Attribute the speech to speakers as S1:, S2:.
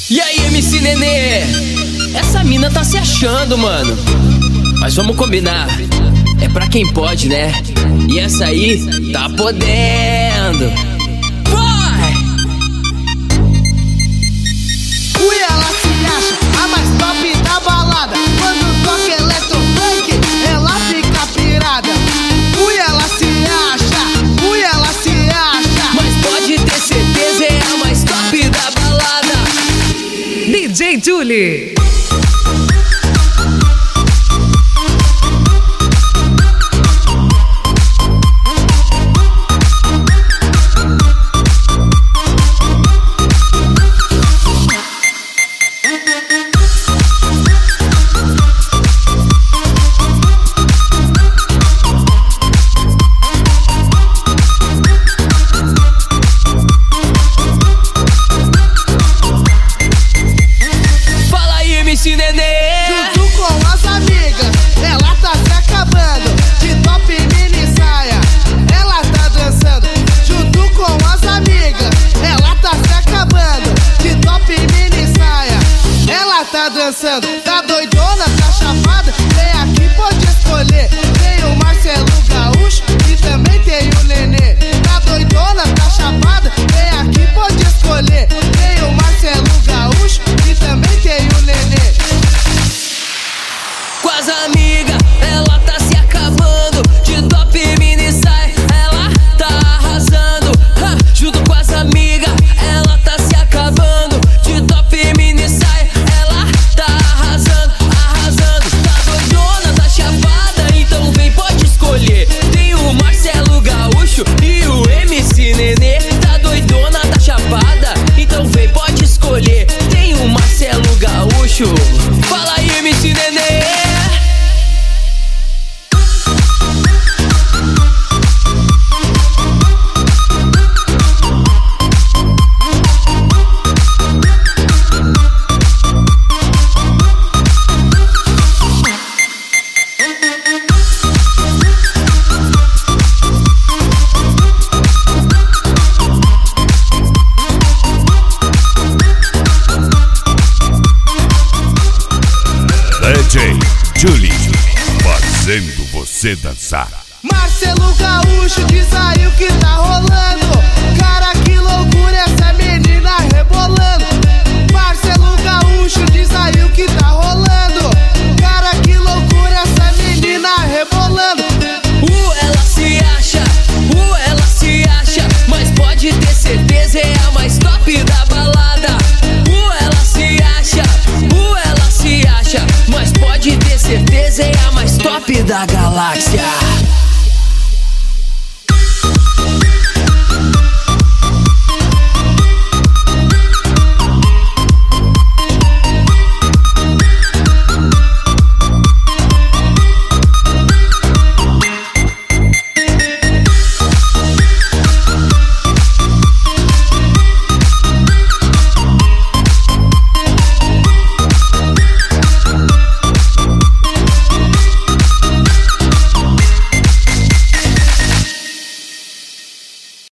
S1: E aí, MC Nenê? Essa mina tá se achando, mano. Mas vamos combinar, é pra quem pode, né? E essa aí tá podendo. Vai!
S2: Ui, ela se acha a mais top da balada. Quando toca eletrofunk, ela fica pirada. Ui, ela se acha, ui, ela se acha.
S1: Mas pode ter certeza, é a mais top da balada.
S3: DJ Julie.
S1: MC Nenê.
S2: Junto com as amigas, ela tá se acabando. De top mini saia, ela tá dançando. Junto com as amigas, ela tá se acabando. De top mini saia, ela tá dançando. Tá doidona, tá chapada, vem aqui, pode escolher. Tem o Marcelo Gaúcho e também tem o Nenê. Tá doidona, tá chapada, vem aqui, pode escolher. Tem o Marcelo Gaúcho e também tem o Nenê.
S1: Com as amigas, ela tá se acabando. De top mini sai, ela tá arrasando. Junto com as amigas, ela tá se acabando. De top mini sai, ela tá arrasando, arrasando. Tá doidona, tá chapada, então vem, pode escolher. Tem o Marcelo Gaúcho e o MC Nenê. Tá doidona, tá chapada, então vem, pode escolher. Tem o Marcelo Gaúcho. Fala aí, MC Nenê.
S4: DJ Julie, fazendo você dançar.
S2: Marcelo Gaúcho, diz aí o que tá rolando. Cara, que loucura essa menina rebolando. Marcelo Gaúcho, diz aí o que tá rolando. Cara, que loucura essa menina rebolando.
S1: Ela se acha, ela se acha. Mas pode ter certeza, é a mais top da balada. Ela se acha, ela se acha. Mas pode ter certeza, é a mais top da galáxia.